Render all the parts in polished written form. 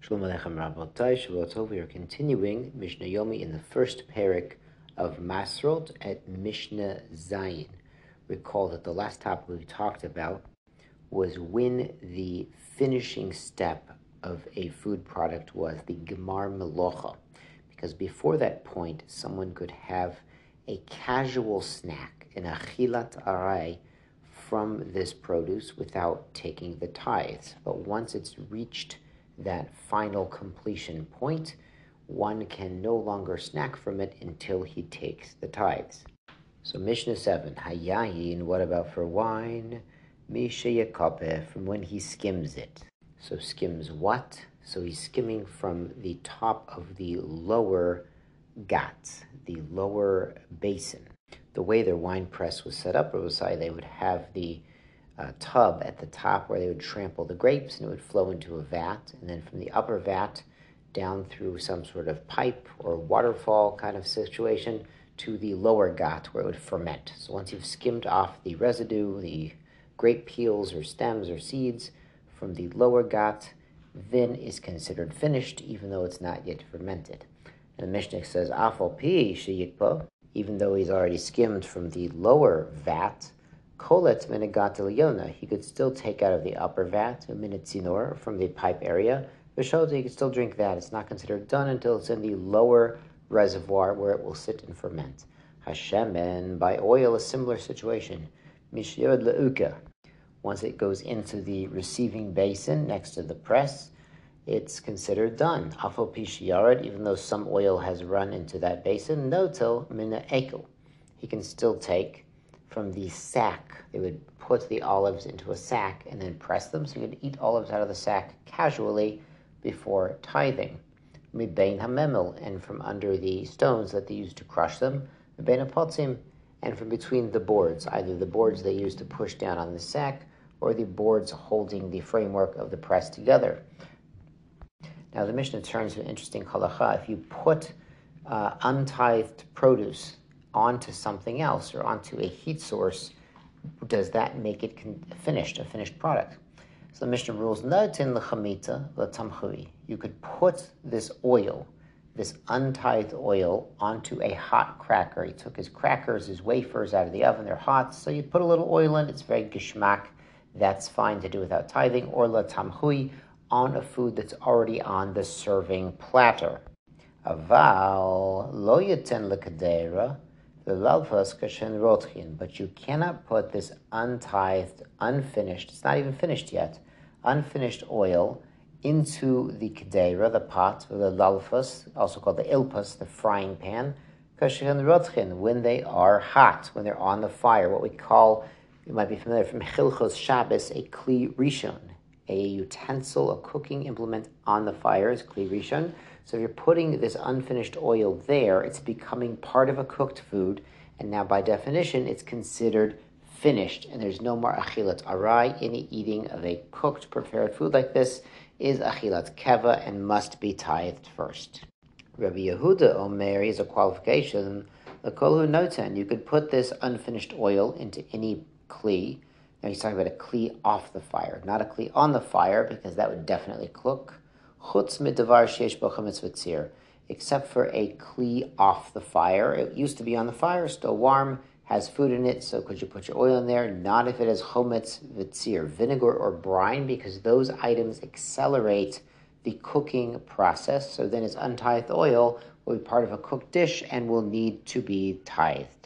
Shalom Aleichem Rabbotai, Shabbat Tov. We are continuing Mishnah Yomi in the first parak of Masrot at Mishnah Zayin. Recall that the last topic we talked about was when the finishing step of a food product was the Gemar Melocha. Because before that point, someone could have a casual snack, an Achilat Arai, from this produce without taking the tithes. But once it's reached that final completion point, one can no longer snack from it until he takes the tithes. So Mishnah 7, Hayayin, what about for wine? Misha Yakapeh, from when he skims it. So skims what? So he's skimming from the top of the lower gat, the lower basin. The way their wine press was set up, they would have the tub at the top where they would trample the grapes, and it would flow into a vat, and then from the upper vat down through some sort of pipe or waterfall kind of situation to the lower gat where it would ferment. So once you've skimmed off the residue, the grape peels or stems or seeds from the lower gat, then is considered finished, even though it's not yet fermented. And the Mishnah says, Afal pi sheyikpo, even though he's already skimmed from the lower vat, koletz minagat yona, he could still take out of the upper vat, a minitzinor, from the pipe area. V'shota, he could still drink that. It's not considered done until it's in the lower reservoir where it will sit and ferment. Hashemen, by oil, a similar situation. Mishyod leuka, once it goes into the receiving basin next to the press, it's considered done. Afal pi sheyarad, even though some oil has run into that basin, notel mina ekel, he can still take from the sack. They would put the olives into a sack and then press them, so you could eat olives out of the sack casually before tithing. Mibein hamemel, and from under the stones that they used to crush them. Mibein hapotzim, and from between the boards, either the boards they used to push down on the sack or the boards holding the framework of the press together. Now the Mishnah turns to an interesting halacha. If you put untithed produce onto something else or onto a heat source, does that make it finished, a finished product? So the Mishnah rules, you could put this oil, this untithed oil, onto a hot cracker. He took his crackers, his wafers out of the oven, they're hot, so you put a little oil in, it's very gishmak, that's fine to do without tithing, or la tamhui, on a food that's already on the serving platter. Aval lo yeten lekadera v'lalvas kashen rotchin, but you cannot put this untithed, unfinished, it's not even finished yet, unfinished oil into the kedera, the pot, the lalfas, also called the ilpas, the frying pan, kashen rotchin, when they are hot, when they're on the fire, what we call, you might be familiar from Hilchos Shabbos, a kli rishon, a utensil, a cooking implement on the fire is kli rishon. So if you're putting this unfinished oil there, it's becoming part of a cooked food, and now by definition, it's considered finished, and there's no more achilat arai. Any eating of a cooked, prepared food like this is achilat keva and must be tithed first. Rabbi Yehuda Omer is a qualification. The kolhu noten, you could put this unfinished oil into any kli. Now he's talking about a kli off the fire, not a kli on the fire, because that would definitely cook. Chutz midavar sheish bo chametz v'tzir, except for a kli off the fire. It used to be on the fire, still warm, has food in it, so could you put your oil in there? Not if it has chometz v'tzir, vinegar or brine, because those items accelerate the cooking process, so then its untithed oil will be part of a cooked dish and will need to be tithed.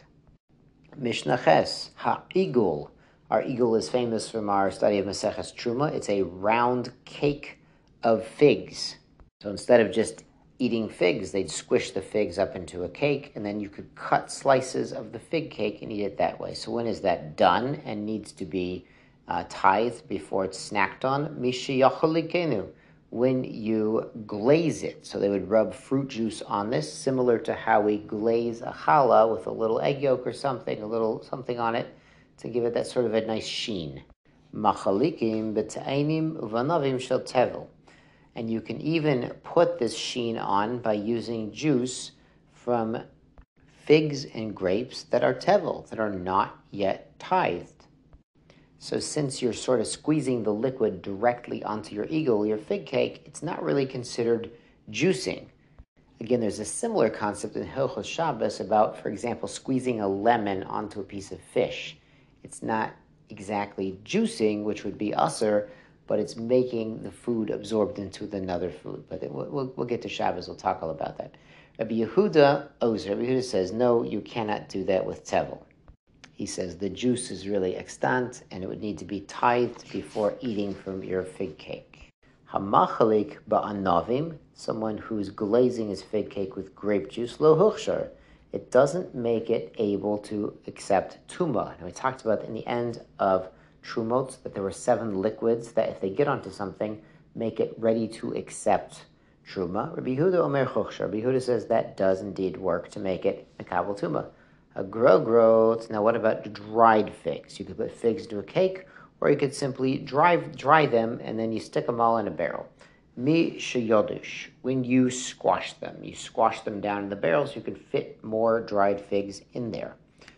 Mishnah Ches, ha'igul. Our igul is famous from our study of Maseches Truma. It's a round cake of figs. So instead of just eating figs, they'd squish the figs up into a cake, and then you could cut slices of the fig cake and eat it that way. So when is that done and needs to be tithed before it's snacked on? Mishi yacholikenu, when you glaze it. So they would rub fruit juice on this, similar to how we glaze a challah with a little egg yolk or something, a little something on it, to give it that sort of a nice sheen. Machalikim b'ta'ainim uvanavim shel tevel. And you can even put this sheen on by using juice from figs and grapes that are tevel, that are not yet tithed. So since you're sort of squeezing the liquid directly onto your eagle, your fig cake, it's not really considered juicing. Again, there's a similar concept in Hilchos Shabbos about, for example, squeezing a lemon onto a piece of fish. It's not exactly juicing, which would be usser, but it's making the food absorbed into another food. But we'll get to Shabbos, we'll talk all about that. Rabbi Yehuda says, no, you cannot do that with tevel. He says the juice is really extant, and it would need to be tithed before eating from your fig cake. Hamachalik ba'anavim, someone who's glazing his fig cake with grape juice, lo huchshar, it doesn't make it able to accept tuma. And we talked about in the end of Trumot that there were 7 liquids that if they get onto something, make it ready to accept truma. Rabbi Yehuda omer huchshar. Rabbi Yehuda says that does indeed work to make it mekabel tuma. A growth. Now, what about dried figs? You could put figs into a cake, or you could simply dry them, and then you stick them all in a barrel. Mi sheyodush. When you squash them down in the barrel so you can fit more dried figs in there.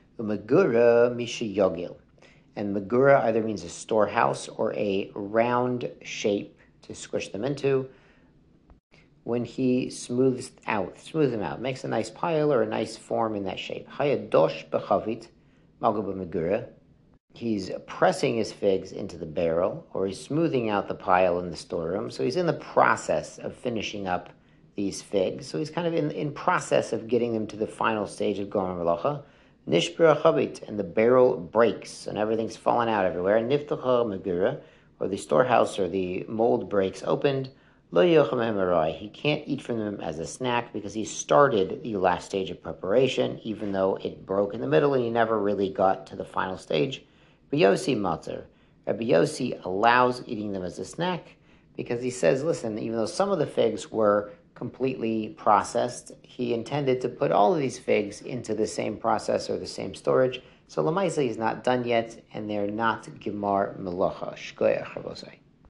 Umagura mi sheyogil. And magura either means a storehouse or a round shape to squish them into. When he smooths them out, makes a nice pile or a nice form in that shape. Hayadosh bechavit, malguba megura. He's pressing his figs into the barrel, or he's smoothing out the pile in the storeroom. So he's in the process of finishing up these figs. So he's kind of in process of getting them to the final stage of gomer melacha. Nishbira chavit, and the barrel breaks, and everything's falling out everywhere. Niftacha megura, or the storehouse or the mold breaks opened. Lo yocham, he can't eat from them as a snack because he started the last stage of preparation, even though it broke in the middle and he never really got to the final stage. Rabbi Yossi matzar. Rabbi Yossi allows eating them as a snack because he says, listen, even though some of the figs were completely processed, he intended to put all of these figs into the same process or the same storage. So Lamaisa is not done yet, and they're not Gemar Melacha. Shkoyach Rabosai.